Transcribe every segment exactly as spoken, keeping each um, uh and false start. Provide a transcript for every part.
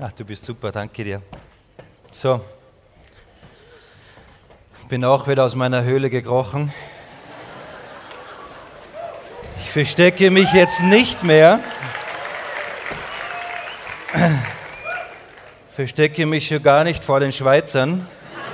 Ach, du bist super, danke dir. So, ich bin auch wieder aus meiner Höhle gekrochen. Ich verstecke mich jetzt nicht mehr. Ich verstecke mich schon gar nicht vor den Schweizern.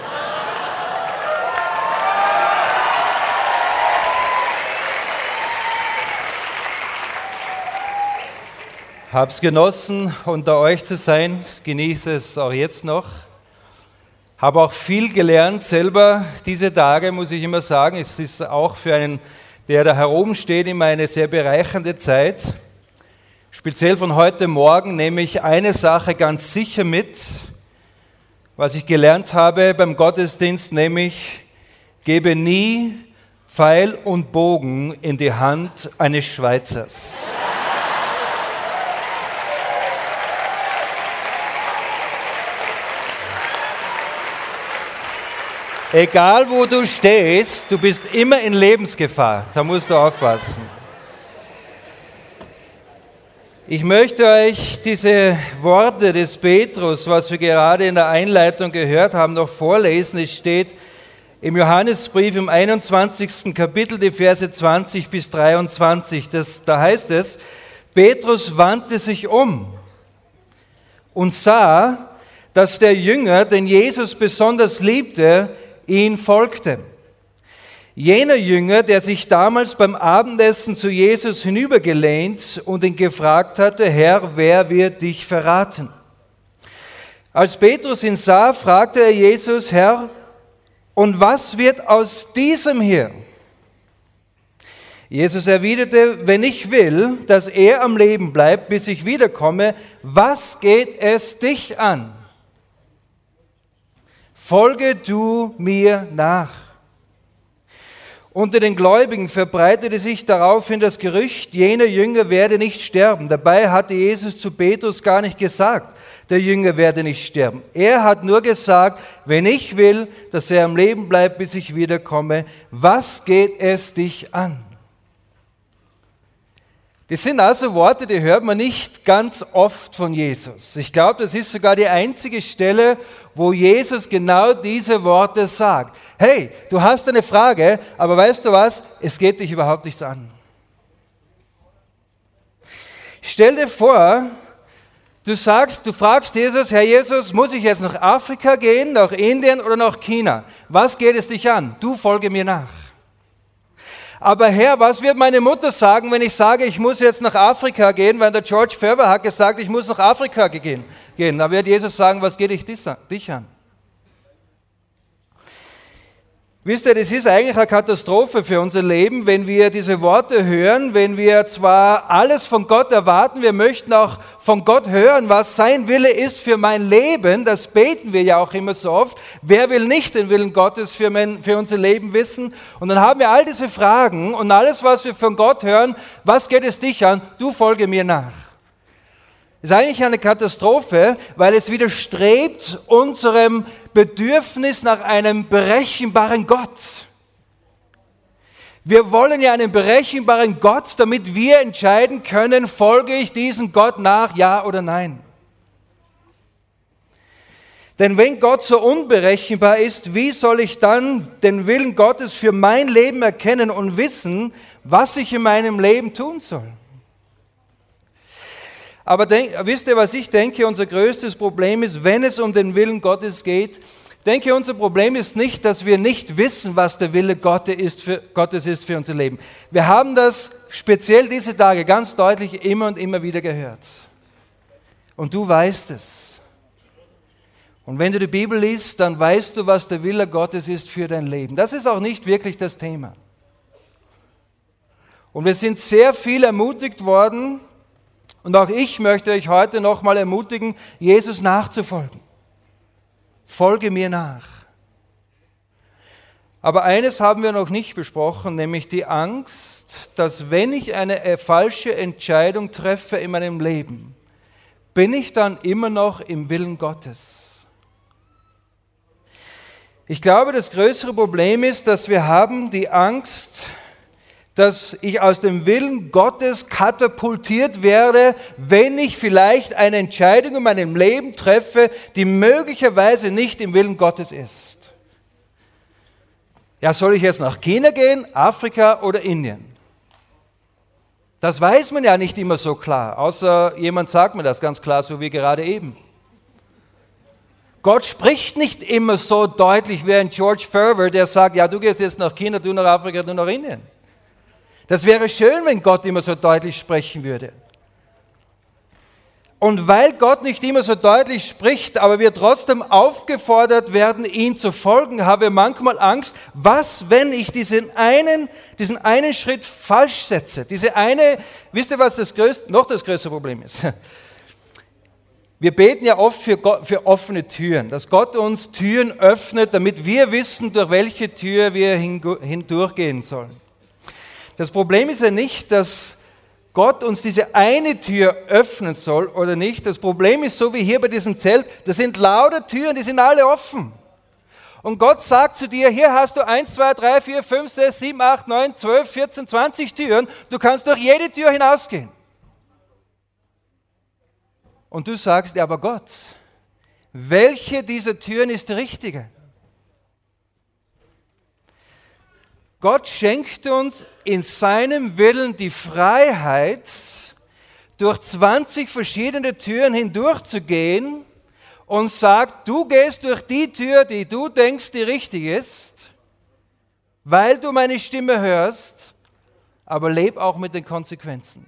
Hab's genossen, unter euch zu sein, genieße es auch jetzt noch. Habe auch viel gelernt selber diese Tage, muss ich immer sagen. Es ist auch für einen, der da heroben steht, immer eine sehr bereichernde Zeit. Speziell von heute Morgen nehme ich eine Sache ganz sicher mit, was ich gelernt habe beim Gottesdienst, nämlich gebe nie Pfeil und Bogen in die Hand eines Schweizers. Egal wo du stehst, du bist immer in Lebensgefahr, da musst du aufpassen. Ich möchte euch diese Worte des Petrus, was wir gerade in der Einleitung gehört haben, noch vorlesen. Es steht im Johannesbrief im einundzwanzigsten Kapitel, die Verse zwanzig bis dreiundzwanzig. Das, da heißt es, Petrus wandte sich um und sah, dass der Jünger, den Jesus besonders liebte, ihn folgte. Jener Jünger, der sich damals beim Abendessen zu Jesus hinübergelehnt und ihn gefragt hatte, Herr, wer wird dich verraten? Als Petrus ihn sah, fragte er Jesus, Herr, und was wird aus diesem hier? Jesus erwiderte, wenn ich will, dass er am Leben bleibt, bis ich wiederkomme, was geht es dich an? Folge du mir nach. Unter den Gläubigen verbreitete sich daraufhin das Gerücht, jener Jünger werde nicht sterben. Dabei hatte Jesus zu Petrus gar nicht gesagt, der Jünger werde nicht sterben. Er hat nur gesagt, wenn ich will, dass er am Leben bleibt, bis ich wiederkomme, was geht es dich an? Das sind also Worte, die hört man nicht ganz oft von Jesus. Ich glaube, das ist sogar die einzige Stelle, wo Jesus genau diese Worte sagt. Hey, du hast eine Frage, aber weißt du was? Es geht dich überhaupt nichts an. Stell dir vor, du sagst, du fragst Jesus, Herr Jesus, muss ich jetzt nach Afrika gehen, nach Indien oder nach China? Was geht es dich an? Du folge mir nach. Aber Herr, was wird meine Mutter sagen, wenn ich sage, ich muss jetzt nach Afrika gehen, weil der George Ferber hat gesagt, ich muss nach Afrika gehen. Da wird Jesus sagen, was geht dich an? Wisst ihr, das ist eigentlich eine Katastrophe für unser Leben, wenn wir diese Worte hören, wenn wir zwar alles von Gott erwarten, wir möchten auch von Gott hören, was sein Wille ist für mein Leben, das beten wir ja auch immer so oft. Wer will nicht den Willen Gottes für, mein, für unser Leben wissen? Und dann haben wir all diese Fragen und alles, was wir von Gott hören, was geht es dich an? Du folge mir nach. Das ist eigentlich eine Katastrophe, weil es widerstrebt unserem Bedürfnis nach einem berechenbaren Gott. Wir wollen ja einen berechenbaren Gott, damit wir entscheiden können, folge ich diesem Gott nach, ja oder nein. Denn wenn Gott so unberechenbar ist, wie soll ich dann den Willen Gottes für mein Leben erkennen und wissen, was ich in meinem Leben tun soll? Aber denk, wisst ihr, was ich denke, unser größtes Problem ist, wenn es um den Willen Gottes geht, denke, unser Problem ist nicht, dass wir nicht wissen, was der Wille Gottes ist für, Gottes ist für unser Leben. Wir haben das speziell diese Tage ganz deutlich immer und immer wieder gehört. Und du weißt es. Und wenn du die Bibel liest, dann weißt du, was der Wille Gottes ist für dein Leben. Das ist auch nicht wirklich das Thema. Und wir sind sehr viel ermutigt worden, und auch ich möchte euch heute nochmal ermutigen, Jesus nachzufolgen. Folge mir nach. Aber eines haben wir noch nicht besprochen, nämlich die Angst, dass wenn ich eine falsche Entscheidung treffe in meinem Leben, bin ich dann immer noch im Willen Gottes. Ich glaube, das größere Problem ist, dass wir haben die Angst, dass ich aus dem Willen Gottes katapultiert werde, wenn ich vielleicht eine Entscheidung in meinem Leben treffe, die möglicherweise nicht im Willen Gottes ist. Ja, soll ich jetzt nach China gehen, Afrika oder Indien? Das weiß man ja nicht immer so klar, außer jemand sagt mir das ganz klar, so wie gerade eben. Gott spricht nicht immer so deutlich wie ein George Ferber, der sagt, ja, du gehst jetzt nach China, du nach Afrika, du nach Indien. Das wäre schön, wenn Gott immer so deutlich sprechen würde. Und weil Gott nicht immer so deutlich spricht, aber wir trotzdem aufgefordert werden, ihm zu folgen, habe ich manchmal Angst, was, wenn ich diesen einen, diesen einen Schritt falsch setze? Diese eine, wisst ihr, was das größte, noch das größte Problem ist? Wir beten ja oft für, Gott, für offene Türen, dass Gott uns Türen öffnet, damit wir wissen, durch welche Tür wir hindurchgehen sollen. Das Problem ist ja nicht, dass Gott uns diese eine Tür öffnen soll oder nicht. Das Problem ist, so wie hier bei diesem Zelt, das sind lauter Türen, die sind alle offen. Und Gott sagt zu dir, hier hast du eins, zwei, drei, vier, fünf, sechs, sieben, acht, neun, zwölf, vierzehn, zwanzig Türen. Du kannst durch jede Tür hinausgehen. Und du sagst, ja, aber Gott, welche dieser Türen ist die richtige? Gott schenkt uns in seinem Willen die Freiheit, durch zwanzig verschiedene Türen hindurchzugehen und sagt, du gehst durch die Tür, die du denkst, die richtig ist, weil du meine Stimme hörst, aber leb auch mit den Konsequenzen.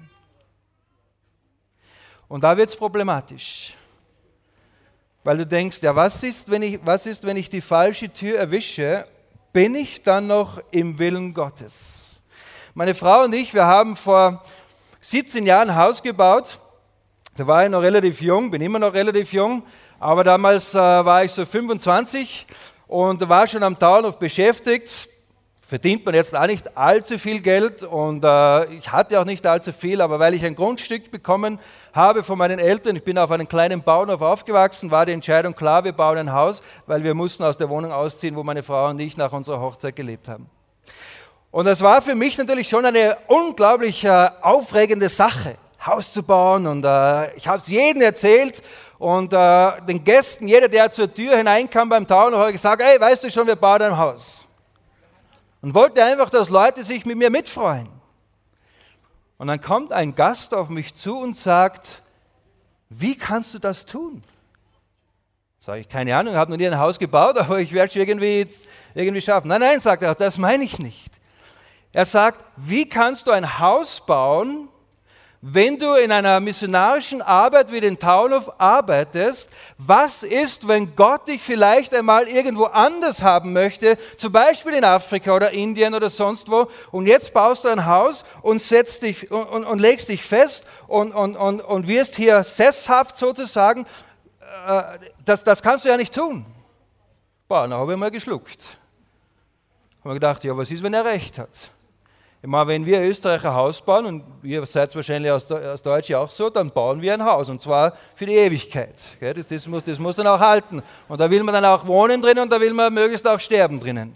Und da wird es problematisch, weil du denkst, ja, was ist, wenn ich, was ist, wenn ich die falsche Tür erwische? Bin ich dann noch im Willen Gottes? Meine Frau und ich, wir haben vor siebzehn Jahren ein Haus gebaut. Da war ich noch relativ jung, bin immer noch relativ jung, aber damals äh, war ich so fünfundzwanzig und war schon am Tauernhof beschäftigt. Verdient man jetzt auch nicht allzu viel Geld und äh, ich hatte auch nicht allzu viel, aber weil ich ein Grundstück bekommen habe von meinen Eltern, ich bin auf einem kleinen Bauernhof aufgewachsen, war die Entscheidung klar, wir bauen ein Haus, weil wir mussten aus der Wohnung ausziehen, wo meine Frau und ich nach unserer Hochzeit gelebt haben. Und das war für mich natürlich schon eine unglaublich äh, aufregende Sache, Haus zu bauen und äh, ich habe es jedem erzählt und äh, den Gästen, jeder, der zur Tür hineinkam beim Tauernhof, hat gesagt, hey, weißt du schon, wir bauen ein Haus. Und wollte einfach, dass Leute sich mit mir mitfreuen. Und dann kommt ein Gast auf mich zu und sagt, wie kannst du das tun? Sage ich, keine Ahnung, ich habe noch nie ein Haus gebaut, aber ich werde es irgendwie, irgendwie schaffen. Nein, nein, sagt er, das meine ich nicht. Er sagt, wie kannst du ein Haus bauen, wenn du in einer missionarischen Arbeit wie den Tauernhof arbeitest? Was ist, wenn Gott dich vielleicht einmal irgendwo anders haben möchte, zum Beispiel in Afrika oder Indien oder sonst wo, und jetzt baust du ein Haus und, setzt dich, und, und, und legst dich fest und, und, und, und wirst hier sesshaft sozusagen? Das, das kannst du ja nicht tun. Boah, dann habe ich mal geschluckt. Habe mir gedacht, ja, was ist, wenn er recht hat? Ich meine, wenn wir Österreicher ein Haus bauen, und ihr seid wahrscheinlich als Deutsche auch so, dann bauen wir ein Haus, und zwar für die Ewigkeit. Das, das, muss, das muss dann auch halten. Und da will man dann auch wohnen drinnen und da will man möglichst auch sterben drinnen.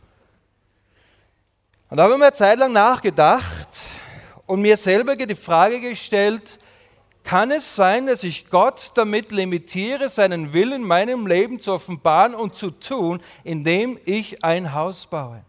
Und da habe ich mir eine Zeit lang nachgedacht und mir selber die Frage gestellt, kann es sein, dass ich Gott damit limitiere, seinen Willen in meinem Leben zu offenbaren und zu tun, indem ich ein Haus baue?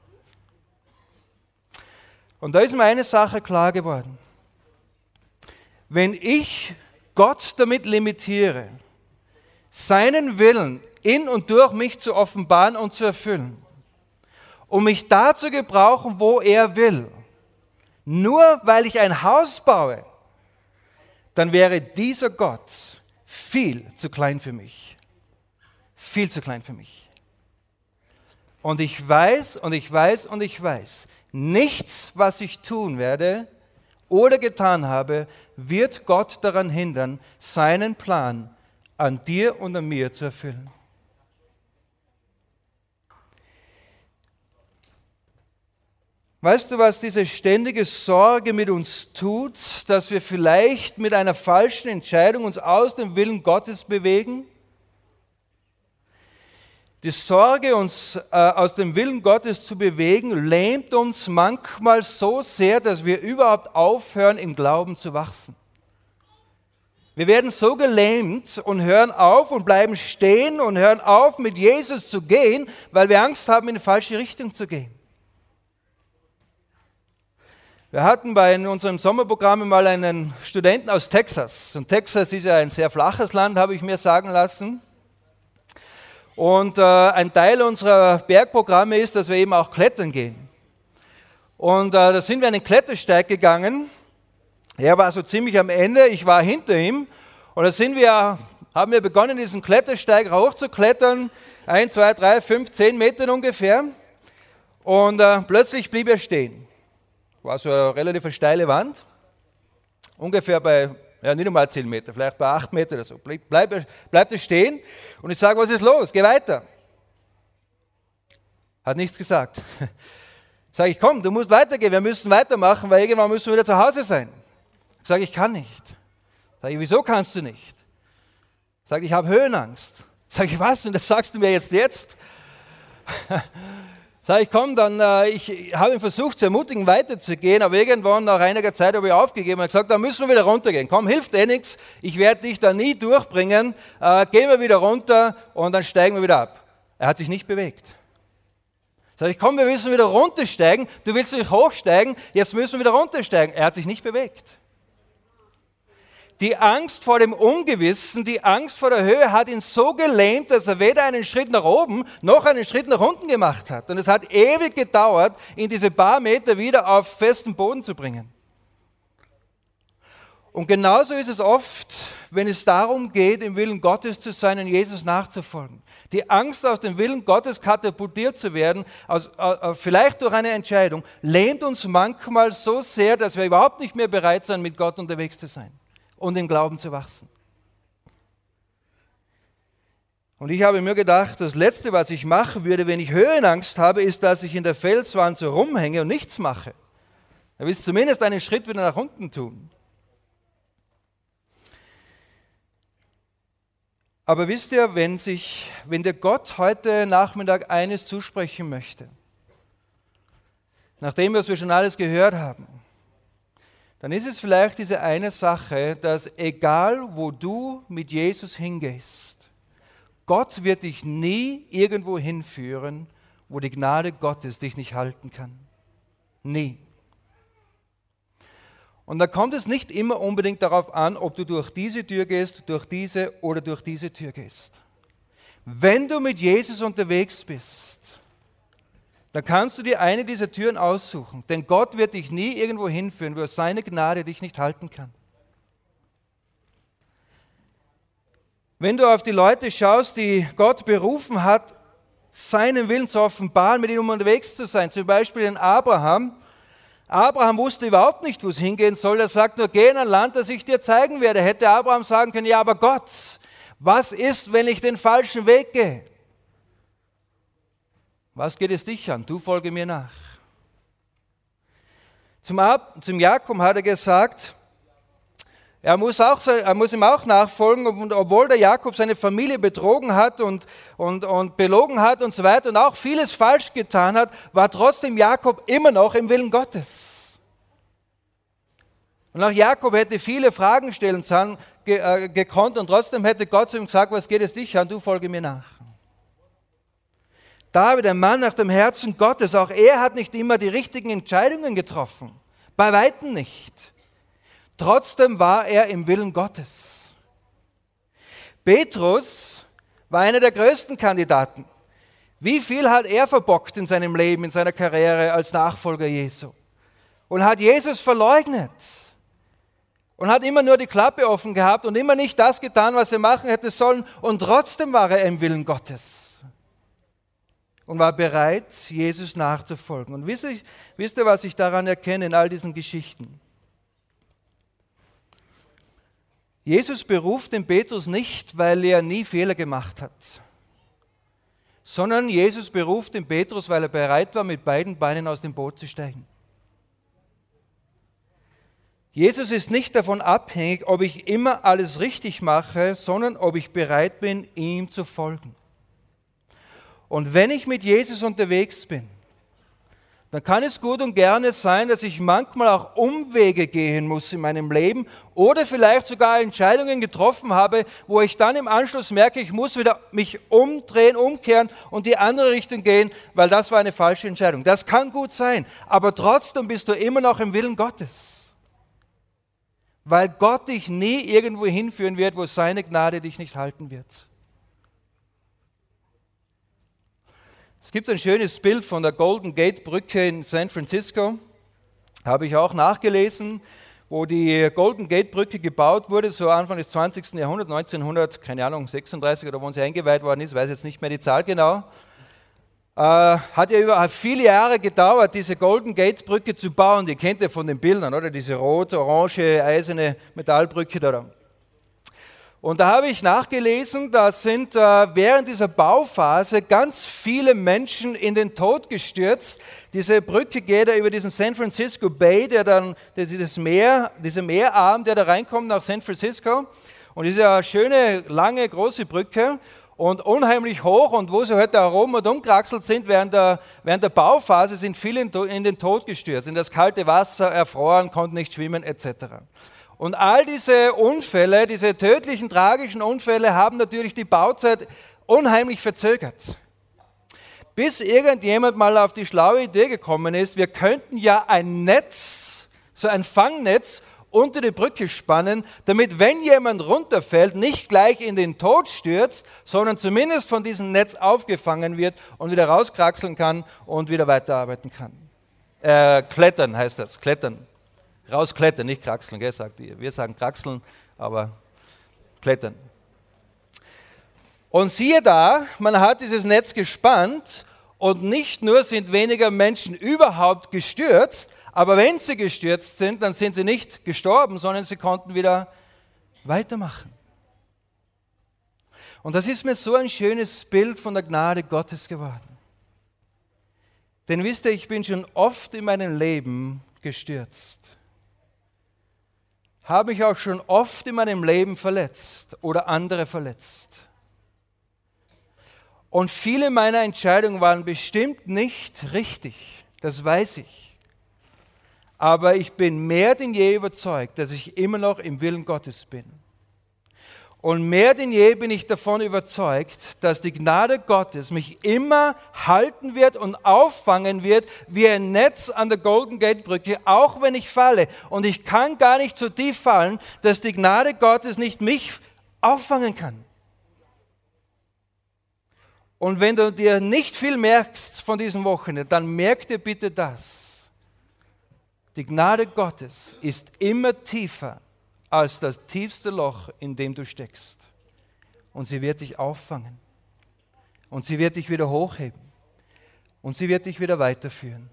Und da ist mir eine Sache klar geworden. Wenn ich Gott damit limitiere, seinen Willen in und durch mich zu offenbaren und zu erfüllen, um mich da zu gebrauchen, wo er will, nur weil ich ein Haus baue, dann wäre dieser Gott viel zu klein für mich. Viel zu klein für mich. Und ich weiß und ich weiß und ich weiß, nichts, was ich tun werde oder getan habe, wird Gott daran hindern, seinen Plan an dir und an mir zu erfüllen. Weißt du, was diese ständige Sorge mit uns tut, dass wir vielleicht mit einer falschen Entscheidung uns aus dem Willen Gottes bewegen? Die Sorge, uns äh, aus dem Willen Gottes zu bewegen, lähmt uns manchmal so sehr, dass wir überhaupt aufhören, im Glauben zu wachsen. Wir werden so gelähmt und hören auf und bleiben stehen und hören auf, mit Jesus zu gehen, weil wir Angst haben, in die falsche Richtung zu gehen. Wir hatten bei unserem Sommerprogramm mal einen Studenten aus Texas. Und Texas ist ja ein sehr flaches Land, habe ich mir sagen lassen. Und äh, ein Teil unserer Bergprogramme ist, dass wir eben auch klettern gehen. Und äh, da sind wir an den Klettersteig gegangen. Er war so ziemlich am Ende, ich war hinter ihm. Und da sind wir, haben wir begonnen, diesen Klettersteig hochzuklettern. Ein, zwei, drei, fünf, zehn Metern ungefähr. Und äh, plötzlich blieb er stehen. War so eine relativ steile Wand. Ungefähr bei, ja nicht einmal zehn Meter, vielleicht bei acht Meter oder so. Bleib, bleib, bleibt er stehen. Und ich sage, was ist los? Geh weiter. Hat nichts gesagt. Sage ich, komm, du musst weitergehen, wir müssen weitermachen, weil irgendwann müssen wir wieder zu Hause sein. Sage ich, kann nicht. Sage ich, wieso kannst du nicht? Sage ich, ich habe Höhenangst. Sage ich, was? Und das sagst du mir jetzt jetzt? Sage ich, komm, dann, äh, ich habe ihn versucht zu ermutigen, weiterzugehen, aber irgendwann nach einiger Zeit habe ich aufgegeben und gesagt, dann müssen wir wieder runtergehen. Komm, hilft eh nichts, ich werde dich da nie durchbringen, äh, gehen wir wieder runter und dann steigen wir wieder ab. Er hat sich nicht bewegt. Sag ich, komm, wir müssen wieder runtersteigen. Du willst nicht hochsteigen, jetzt müssen wir wieder runtersteigen. Er hat sich nicht bewegt. Die Angst vor dem Ungewissen, die Angst vor der Höhe hat ihn so gelähmt, dass er weder einen Schritt nach oben noch einen Schritt nach unten gemacht hat. Und es hat ewig gedauert, ihn diese paar Meter wieder auf festen Boden zu bringen. Und genauso ist es oft, wenn es darum geht, im Willen Gottes zu sein und Jesus nachzufolgen. Die Angst, aus dem Willen Gottes katapultiert zu werden, aus, äh, vielleicht durch eine Entscheidung, lähmt uns manchmal so sehr, dass wir überhaupt nicht mehr bereit sind, mit Gott unterwegs zu sein und im Glauben zu wachsen. Und ich habe mir gedacht, das Letzte, was ich machen würde, wenn ich Höhenangst habe, ist, dass ich in der Felswand so rumhänge und nichts mache. Er will zumindest einen Schritt wieder nach unten tun. Aber wisst ihr, wenn, sich, wenn der Gott heute Nachmittag eines zusprechen möchte, nachdem wir schon alles gehört haben, dann ist es vielleicht diese eine Sache, dass egal wo du mit Jesus hingehst, Gott wird dich nie irgendwo hinführen, wo die Gnade Gottes dich nicht halten kann. Nie. Und da kommt es nicht immer unbedingt darauf an, ob du durch diese Tür gehst, durch diese oder durch diese Tür gehst. Wenn du mit Jesus unterwegs bist, dann kannst du dir eine dieser Türen aussuchen, denn Gott wird dich nie irgendwo hinführen, wo seine Gnade dich nicht halten kann. Wenn du auf die Leute schaust, die Gott berufen hat, seinen Willen zu offenbaren, mit ihnen unterwegs zu sein, zum Beispiel den Abraham. Abraham wusste überhaupt nicht, wo es hingehen soll. Er sagt nur, geh in ein Land, das ich dir zeigen werde. Hätte Abraham sagen können, ja, aber Gott, was ist, wenn ich den falschen Weg gehe? Was geht es dich an? Du folge mir nach. Zum, Ab- zum Jakob hat er gesagt, er muss, auch, er muss ihm auch nachfolgen, und obwohl der Jakob seine Familie betrogen hat und, und, und belogen hat und so weiter und auch vieles falsch getan hat, war trotzdem Jakob immer noch im Willen Gottes. Und auch Jakob hätte viele Fragen stellen sollen, ge, äh, gekonnt und trotzdem hätte Gott zu ihm gesagt, was geht es dich an, du folge mir nach. David, ein Mann nach dem Herzen Gottes, auch er hat nicht immer die richtigen Entscheidungen getroffen, bei Weitem nicht. Trotzdem war er im Willen Gottes. Petrus war einer der größten Kandidaten. Wie viel hat er verbockt in seinem Leben, in seiner Karriere als Nachfolger Jesu? Und hat Jesus verleugnet. Und hat immer nur die Klappe offen gehabt und immer nicht das getan, was er machen hätte sollen. Und trotzdem war er im Willen Gottes. Und war bereit, Jesus nachzufolgen. Und wisst ihr, wisst ihr, was ich daran erkenne in all diesen Geschichten? Jesus beruft den Petrus nicht, weil er nie Fehler gemacht hat, sondern Jesus beruft den Petrus, weil er bereit war, mit beiden Beinen aus dem Boot zu steigen. Jesus ist nicht davon abhängig, ob ich immer alles richtig mache, sondern ob ich bereit bin, ihm zu folgen. Und wenn ich mit Jesus unterwegs bin, dann kann es gut und gerne sein, dass ich manchmal auch Umwege gehen muss in meinem Leben oder vielleicht sogar Entscheidungen getroffen habe, wo ich dann im Anschluss merke, ich muss wieder mich umdrehen, umkehren und die andere Richtung gehen, weil das war eine falsche Entscheidung. Das kann gut sein, aber trotzdem bist du immer noch im Willen Gottes, weil Gott dich nie irgendwo hinführen wird, wo seine Gnade dich nicht halten wird. Es gibt ein schönes Bild von der Golden Gate Brücke in San Francisco, habe ich auch nachgelesen, wo die Golden Gate Brücke gebaut wurde, so Anfang des zwanzigsten Jahrhunderts, neunzehnhundert, keine Ahnung, sechsunddreißig oder wann sie eingeweiht worden ist, weiß jetzt nicht mehr die Zahl genau. Äh, hat ja über viele Jahre gedauert, diese Golden Gate Brücke zu bauen. Die kennt ihr von den Bildern, oder? Diese rot-orange, eiserne Metallbrücke da. Und da habe ich nachgelesen, da sind äh, während dieser Bauphase ganz viele Menschen in den Tod gestürzt. Diese Brücke geht ja über diesen San Francisco Bay, der dann, dieses Meer, dieser Meerarm, der da reinkommt nach San Francisco. Und das ist ja eine schöne, lange, große Brücke und unheimlich hoch. Und wo sie heute herum und umkraxelt sind, während der, während der Bauphase sind viele in, in den Tod gestürzt, in das kalte Wasser, erfroren, konnten nicht schwimmen et cetera. Und all diese Unfälle, diese tödlichen, tragischen Unfälle haben natürlich die Bauzeit unheimlich verzögert. Bis irgendjemand mal auf die schlaue Idee gekommen ist, wir könnten ja ein Netz, so ein Fangnetz unter die Brücke spannen, damit, wenn jemand runterfällt, nicht gleich in den Tod stürzt, sondern zumindest von diesem Netz aufgefangen wird und wieder rauskraxeln kann und wieder weiterarbeiten kann. Äh, klettern heißt das, klettern. Rausklettern, nicht kraxeln, gell, sagt ihr. Wir sagen kraxeln, aber klettern. Und siehe da, man hat dieses Netz gespannt und nicht nur sind weniger Menschen überhaupt gestürzt, aber wenn sie gestürzt sind, dann sind sie nicht gestorben, sondern sie konnten wieder weitermachen. Und das ist mir so ein schönes Bild von der Gnade Gottes geworden. Denn wisst ihr, ich bin schon oft in meinem Leben gestürzt. Habe mich auch schon oft in meinem Leben verletzt oder andere verletzt. Und viele meiner Entscheidungen waren bestimmt nicht richtig, das weiß ich. Aber ich bin mehr denn je überzeugt, dass ich immer noch im Willen Gottes bin. Und mehr denn je bin ich davon überzeugt, dass die Gnade Gottes mich immer halten wird und auffangen wird wie ein Netz an der Golden Gate Brücke, auch wenn ich falle. Und ich kann gar nicht so tief fallen, dass die Gnade Gottes nicht mich auffangen kann. Und wenn du dir nicht viel merkst von diesem Wochenende, dann merk dir bitte das. Die Gnade Gottes ist immer tiefer als das tiefste Loch, in dem du steckst. Und sie wird dich auffangen. Und sie wird dich wieder hochheben. Und sie wird dich wieder weiterführen.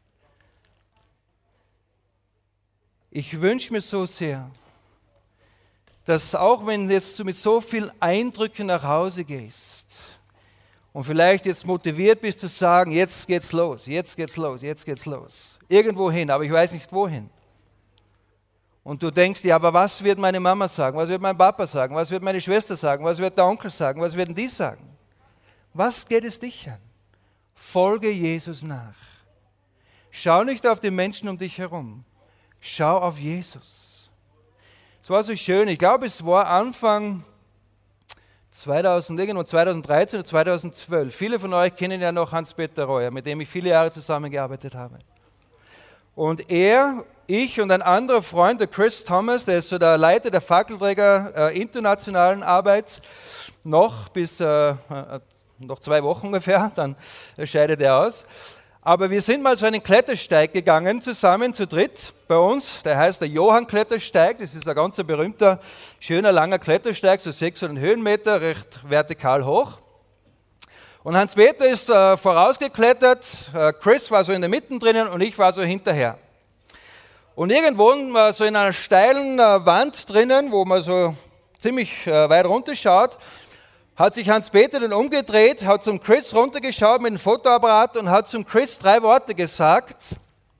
Ich wünsche mir so sehr, dass auch wenn jetzt du mit so vielen Eindrücken nach Hause gehst und vielleicht jetzt motiviert bist zu sagen, jetzt geht's los, jetzt geht's los, jetzt geht's los. Irgendwo hin, aber ich weiß nicht wohin. Und du denkst dir, aber was wird meine Mama sagen? Was wird mein Papa sagen? Was wird meine Schwester sagen? Was wird der Onkel sagen? Was werden die sagen? Was geht es dich an? Folge Jesus nach. Schau nicht auf die Menschen um dich herum. Schau auf Jesus. Es war so schön. Ich glaube, es war Anfang zweitausend, irgendwo zweitausenddreizehn oder zweitausendzwölf. Viele von euch kennen ja noch Hans-Peter Reuer, mit dem ich viele Jahre zusammengearbeitet habe. Und er, ich und ein anderer Freund, der Chris Thomas, der ist so der Leiter der Fackelträger äh, internationalen Arbeit, noch bis äh, äh, noch zwei Wochen ungefähr, dann scheidet er aus. Aber wir sind mal so einen Klettersteig gegangen, zusammen zu dritt bei uns. Der heißt der Johann-Klettersteig. Das ist ein ganz berühmter, schöner, langer Klettersteig, so sechshundert Höhenmeter, recht vertikal hoch. Und Hans-Peter ist äh, vorausgeklettert, äh, Chris war so in der Mitte drinnen und ich war so hinterher. Und irgendwo äh, so in einer steilen äh, Wand drinnen, wo man so ziemlich äh, weit runter schaut, hat sich Hans-Peter dann umgedreht, hat zum Chris runtergeschaut mit dem Fotoapparat und hat zum Chris drei Worte gesagt.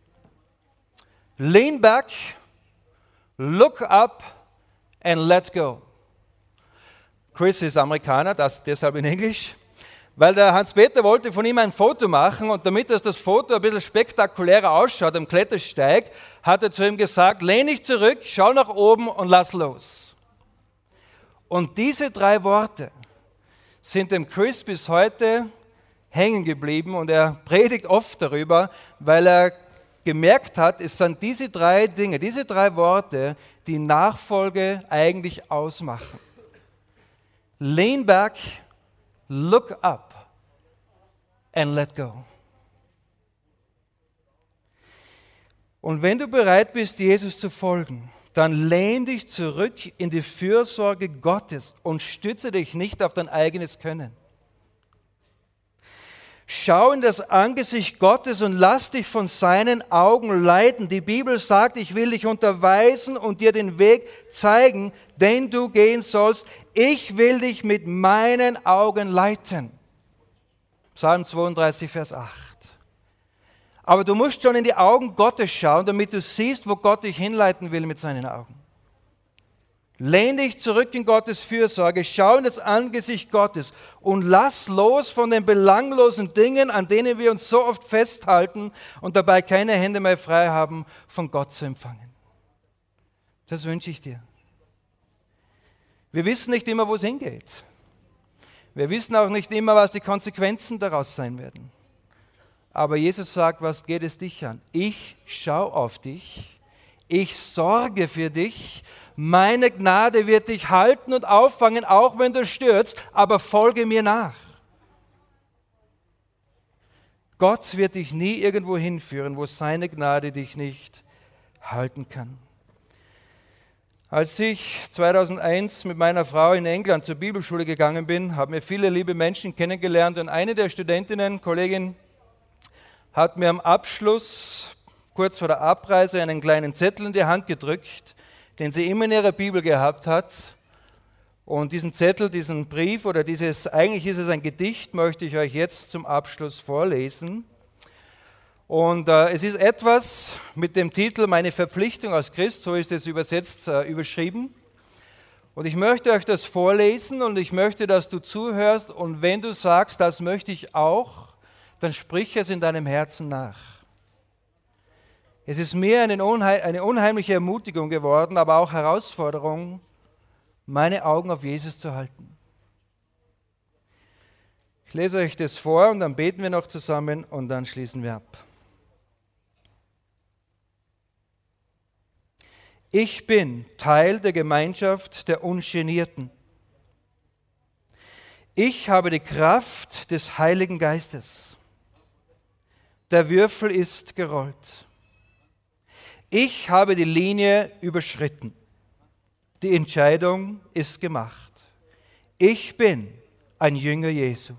Lean back, look up and let go. Chris ist Amerikaner, das deshalb in Englisch. weil der Hans-Peter wollte von ihm ein Foto machen und damit das, das Foto ein bisschen spektakulärer ausschaut am Klettersteig, hat er zu ihm gesagt, lehn dich zurück, schau nach oben und lass los. Und diese drei Worte sind dem Chris bis heute hängen geblieben und er predigt oft darüber, weil er gemerkt hat, es sind diese drei Dinge, diese drei Worte, die Nachfolge eigentlich ausmachen. Lean back, look up and let go. Und wenn du bereit bist, Jesus zu folgen, dann lehn dich zurück in die Fürsorge Gottes und stütze dich nicht auf dein eigenes Können. Schau in das Angesicht Gottes und lass dich von seinen Augen leiten. Die Bibel sagt, ich will dich unterweisen und dir den Weg zeigen, den du gehen sollst. Ich will dich mit meinen Augen leiten. Psalm zweiunddreißig, Vers acht. Aber du musst schon in die Augen Gottes schauen, damit du siehst, wo Gott dich hinleiten will mit seinen Augen. Lehn dich zurück in Gottes Fürsorge, schau in das Angesicht Gottes und lass los von den belanglosen Dingen, an denen wir uns so oft festhalten und dabei keine Hände mehr frei haben, von Gott zu empfangen. Das wünsche ich dir. Wir wissen nicht immer, wo es hingeht. Wir wissen auch nicht immer, was die Konsequenzen daraus sein werden. Aber Jesus sagt, was geht es dich an? Ich schaue auf dich, ich sorge für dich, meine Gnade wird dich halten und auffangen, auch wenn du stürzt, aber folge mir nach. Gott wird dich nie irgendwo hinführen, wo seine Gnade dich nicht halten kann. Als ich zweitausendeins mit meiner Frau in England zur Bibelschule gegangen bin, haben wir viele liebe Menschen kennengelernt und eine der Studentinnen, Kollegin, hat mir am Abschluss, kurz vor der Abreise, einen kleinen Zettel in die Hand gedrückt, den sie immer in ihrer Bibel gehabt hat. Und diesen Zettel, diesen Brief oder dieses, eigentlich ist es ein Gedicht, möchte ich euch jetzt zum Abschluss vorlesen. Und äh, es ist etwas mit dem Titel Meine Verpflichtung als Christ, so ist es übersetzt, äh, überschrieben. Und ich möchte euch das vorlesen und ich möchte, dass du zuhörst und wenn du sagst, das möchte ich auch, dann sprich es in deinem Herzen nach. Es ist mir eine, unheim- eine unheimliche Ermutigung geworden, aber auch Herausforderung, meine Augen auf Jesus zu halten. Ich lese euch das vor und dann beten wir noch zusammen und dann schließen wir ab. Ich bin Teil der Gemeinschaft der Ungenierten. Ich habe die Kraft des Heiligen Geistes. Der Würfel ist gerollt. Ich habe die Linie überschritten. Die Entscheidung ist gemacht. Ich bin ein Jünger Jesu.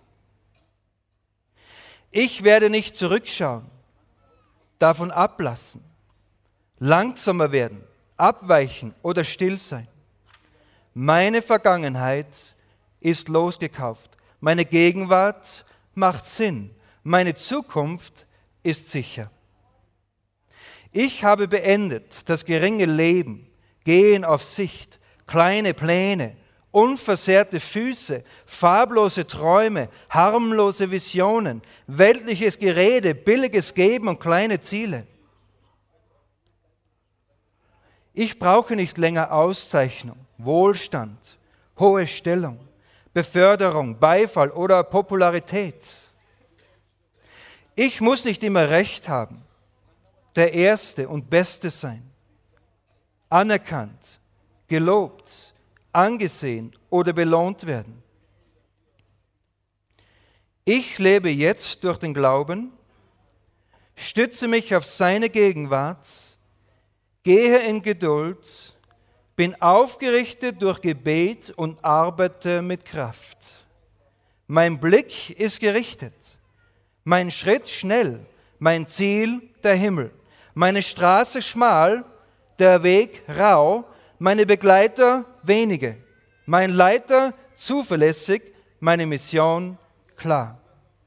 Ich werde nicht zurückschauen, davon ablassen, langsamer werden, abweichen oder still sein. Meine Vergangenheit ist losgekauft. Meine Gegenwart macht Sinn. Meine Zukunft ist sicher. Ich habe beendet das geringe Leben, Gehen auf Sicht, kleine Pläne, unversehrte Füße, farblose Träume, harmlose Visionen, weltliches Gerede, billiges Geben und kleine Ziele. Ich brauche nicht länger Auszeichnung, Wohlstand, hohe Stellung, Beförderung, Beifall oder Popularität. Ich muss nicht immer Recht haben, der Erste und Beste sein, anerkannt, gelobt, angesehen oder belohnt werden. Ich lebe jetzt durch den Glauben, stütze mich auf seine Gegenwart, gehe in Geduld, bin aufgerichtet durch Gebet und arbeite mit Kraft. Mein Blick ist gerichtet, mein Schritt schnell, mein Ziel der Himmel, meine Straße schmal, der Weg rau, meine Begleiter wenige, mein Leiter zuverlässig, meine Mission klar.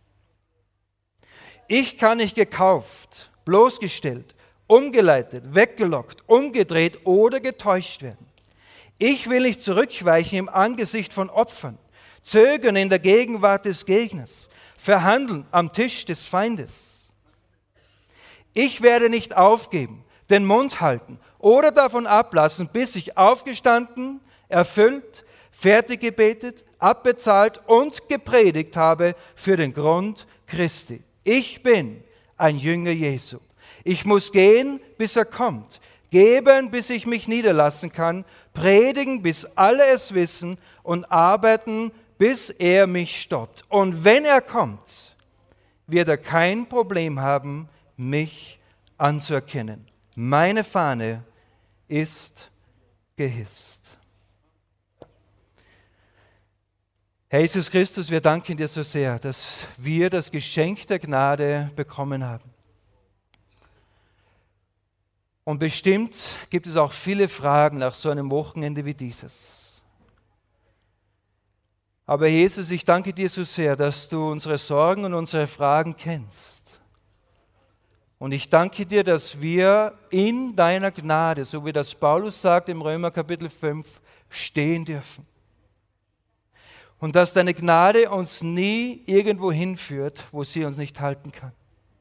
Ich kann nicht gekauft, bloßgestellt, umgeleitet, weggelockt, umgedreht oder getäuscht werden. Ich will nicht zurückweichen im Angesicht von Opfern, zögern in der Gegenwart des Gegners, verhandeln am Tisch des Feindes. Ich werde nicht aufgeben, den Mund halten oder davon ablassen, bis ich aufgestanden, erfüllt, fertig gebetet, abbezahlt und gepredigt habe für den Grund Christi. Ich bin ein Jünger Jesu. Ich muss gehen, bis er kommt, geben, bis ich mich niederlassen kann, predigen, bis alle es wissen und arbeiten, bis er mich stoppt. Und wenn er kommt, wird er kein Problem haben, mich anzuerkennen. Meine Fahne ist gehisst. Herr Jesus Christus, wir danken dir so sehr, dass wir das Geschenk der Gnade bekommen haben. Und bestimmt gibt es auch viele Fragen nach so einem Wochenende wie dieses. Aber Jesus, ich danke dir so sehr, dass du unsere Sorgen und unsere Fragen kennst. Und ich danke dir, dass wir in deiner Gnade, so wie das Paulus sagt im Römer Kapitel fünf, stehen dürfen. Und dass deine Gnade uns nie irgendwo hinführt, wo sie uns nicht halten kann.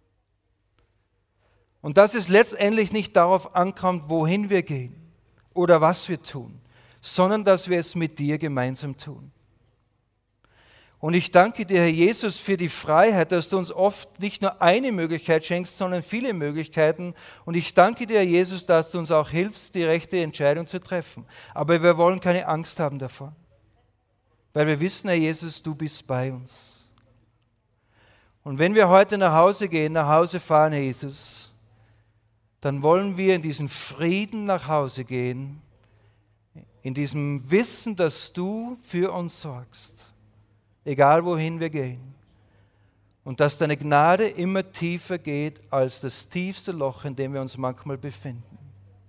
Und dass es letztendlich nicht darauf ankommt, wohin wir gehen oder was wir tun, sondern dass wir es mit dir gemeinsam tun. Und ich danke dir, Herr Jesus, für die Freiheit, dass du uns oft nicht nur eine Möglichkeit schenkst, sondern viele Möglichkeiten. Und ich danke dir, Herr Jesus, dass du uns auch hilfst, die rechte Entscheidung zu treffen. Aber wir wollen keine Angst haben davor. Weil wir wissen, Herr Jesus, du bist bei uns. Und wenn wir heute nach Hause gehen, nach Hause fahren, Herr Jesus, dann wollen wir in diesen Frieden nach Hause gehen, in diesem Wissen, dass du für uns sorgst, egal wohin wir gehen. Und dass deine Gnade immer tiefer geht als das tiefste Loch, in dem wir uns manchmal befinden.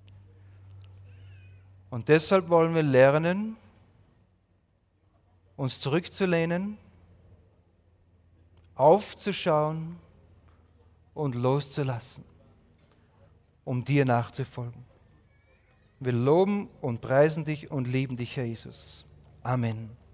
Und deshalb wollen wir lernen, uns zurückzulehnen, aufzuschauen und loszulassen, um dir nachzufolgen. Wir loben und preisen dich und lieben dich, Herr Jesus. Amen.